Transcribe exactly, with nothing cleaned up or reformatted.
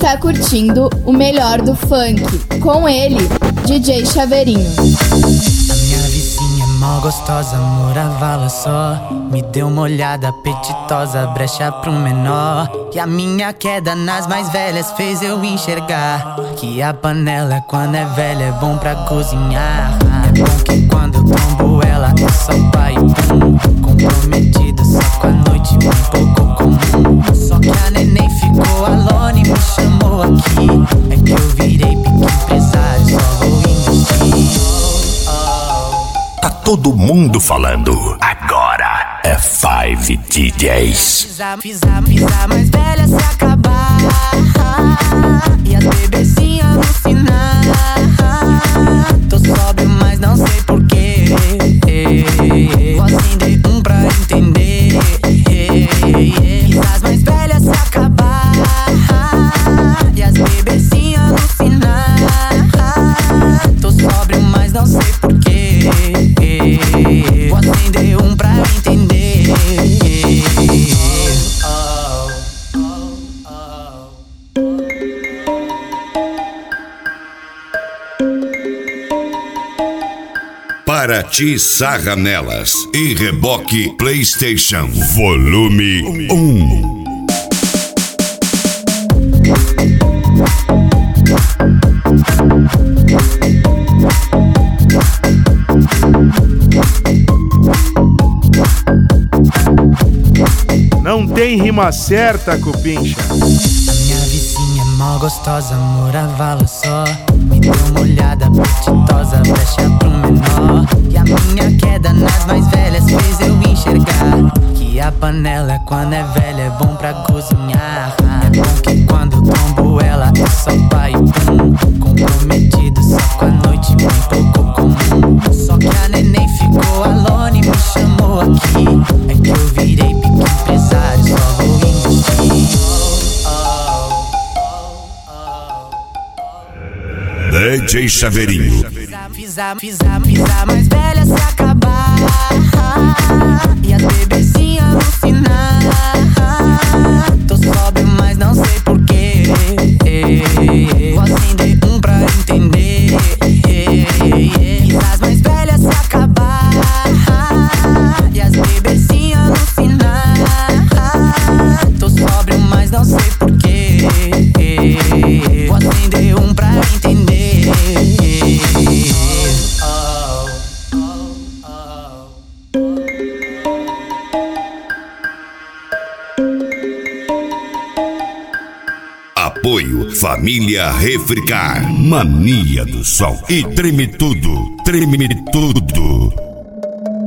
está curtindo o melhor do funk. Com ele, D J Chaveirinho. A minha vizinha é mó gostosa, morava só. Me deu uma olhada apetitosa, brecha pro menor. E a minha queda nas mais velhas fez eu enxergar que a panela quando é velha é bom pra cozinhar. É bom que quando eu tombo ela é só pai e pum. Comprometida só com a noite, um pouco comum. Só que a neném ficou alone e me chamou aqui. É que eu virei pequeno empresário, só vou investir. Tá todo mundo falando. Agora é Five D Js. Fiz a, fiz a, fiz a mais velha se acabar e as bebezinhas alucinar. Tô sóbrio, mas não sei porquê. Vou acender um pra entender. Fiz as mais velhas se acabar e as bebezinhas alucinar. Tô sóbrio, mas não sei porquê. Vou acender um pra entender. Oh, oh, oh. Paraty Sarra Nelas e Reboque PlayStation Volume um. Não tem rima certa, Cupincha. A minha vizinha é mó gostosa, morava só. Me deu uma olhada apetitosa, brecha pro menor. E a minha queda nas mais velhas fez eu enxergar que a panela quando é velha é bom pra cozinhar. É bom que quando eu tombo ela é só pai e pum. Comprometido só com a noite, um pouco comum. Só que a neném ficou alone e me chamou aqui. É que eu virei pequeno empresário, só vou investir. D J Chaveirinho. Fiz a, fiz a, fiz a, fiz a mais velha se acabar e as bebezinhas alucinar. Tô sóbrio, mas não sei porquê. Vou acender um pra entender. Fiz as mais velhas se acabar e as bebezinhas alucinar. Tô sóbrio, mas não sei porquê. Vou acender um pra entender. Apoio Família Refricar. Mania do Sol. E treme tudo, treme tudo.